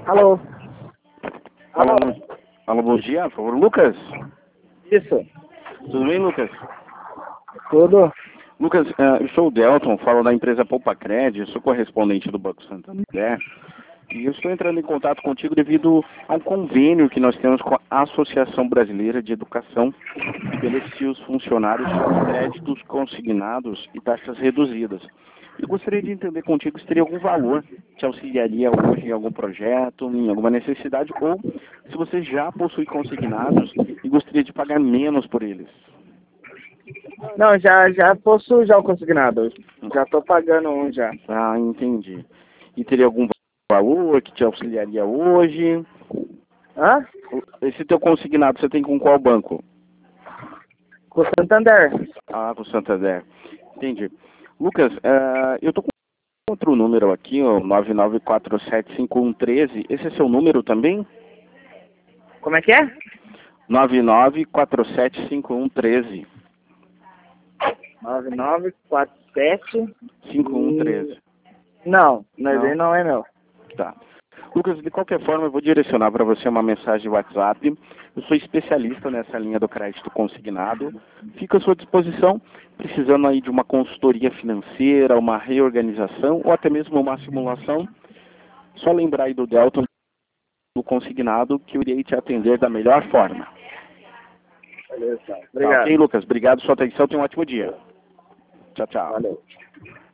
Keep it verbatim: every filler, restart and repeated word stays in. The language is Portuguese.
Alô? Alô, Alô? bom- alô, bom dia, por favor, Lucas? Isso. Tudo bem, Lucas? Tudo? Lucas, eh, eu sou o Delton, falo da empresa Poupa Cred, sou correspondente do Banco Santander, e eu estou entrando em contato contigo devido a um convênio que nós temos com a Associação Brasileira de Educação, que beneficia os funcionários com créditos consignados e taxas reduzidas. Eu gostaria de entender contigo se teria algum valor que te auxiliaria hoje em algum projeto, em alguma necessidade, ou se você já possui consignados e gostaria de pagar menos por eles. Não, já, já possuo já o consignado. Já estou pagando um já. Ah, entendi. E teria algum valor que te auxiliaria hoje? Hã? Esse teu consignado você tem com qual banco? Com o Santander. Ah, com o Santander. Entendi. Lucas, eh, eu tô com outro número aqui, o nove nove quatro sete cinco um um três. Esse é seu número também? Como é que é? nove nove quatro sete cinco um um três. nove nove quatro sete cinco um um três. Não, mas Não? ele não é meu. Tá. Lucas, de qualquer forma, eu vou direcionar para você uma mensagem de WhatsApp. Eu sou especialista nessa linha do crédito consignado. Fico à sua disposição, precisando aí de uma consultoria financeira, uma reorganização ou até mesmo uma simulação. Só lembrar aí do Delta do consignado que eu irei te atender da melhor forma. Beleza. Tá, Obrigado. ok, Lucas? Obrigado pela sua atenção. Tenha um ótimo dia. Tchau, tchau. Valeu.